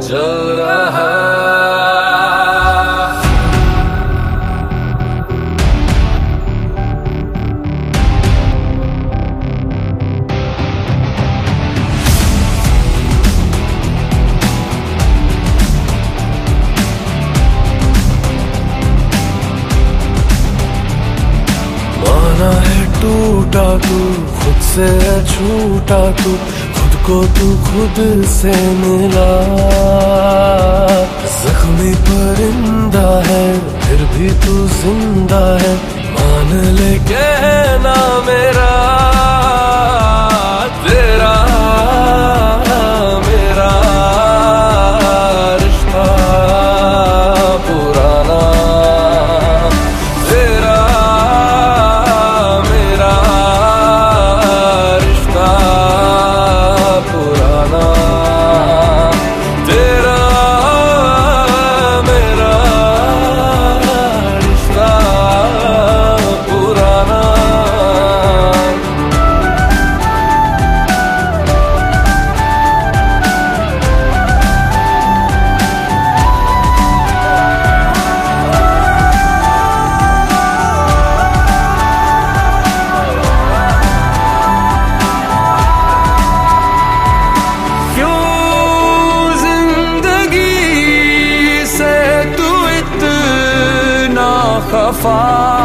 चल रहा। माना है टूटा तू, खुद से छूटा तू, खुद को तू खुद से मिला। जख्मी परिंदा है फिर भी तू जिंदा है, मान ले कहना मेरा। तेरा मेरा रिश्ता पुराना, तेरा मेरा रिश्ता पुराना, तेरा मेरा रिश्ता पुराना। खफा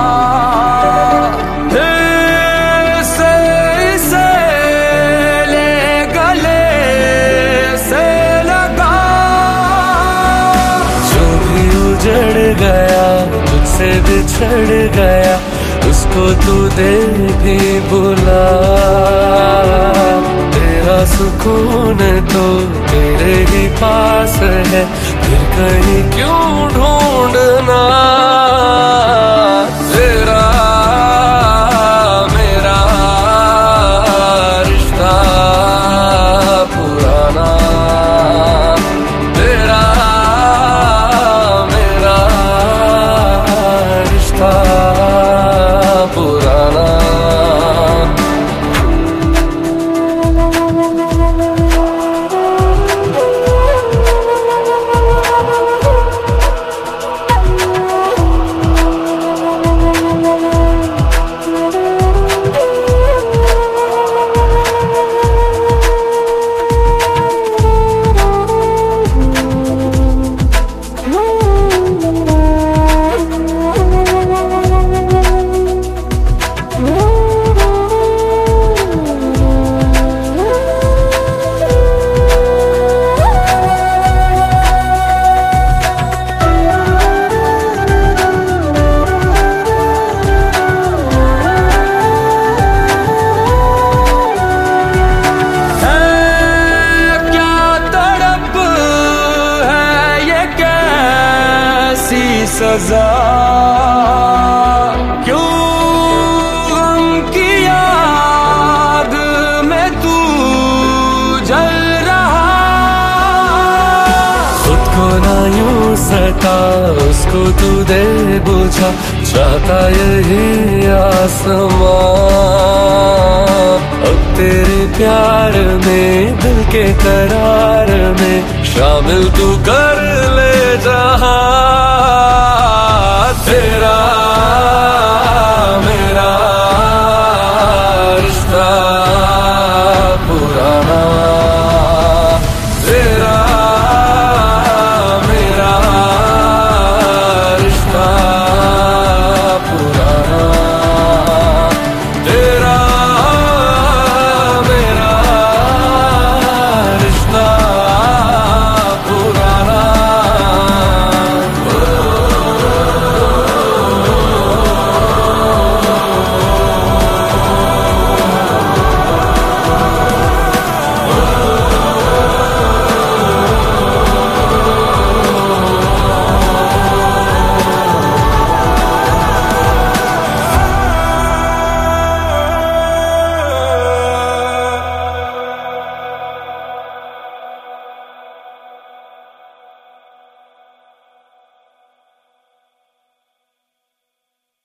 इसे ले गले से लगा। जो भी उजड़ गया तुझसे बिछड़ गया, उसको तू दे भी बुला। तेरा सुकून तो तेरे ही पास है, फिर कहीं क्यों ढूंढना। तेरा मेरा रिश्ता पुराना, तेरा मेरा रिश्ता पुराना। सजा क्यों गम की याद में तू जल रहा। खुद को ना यूं सता, उसको तू दे बुझा, चाहता यही आसमां। अब तेरे प्यार में दिल के करार में शामिल तू कर ले जहां।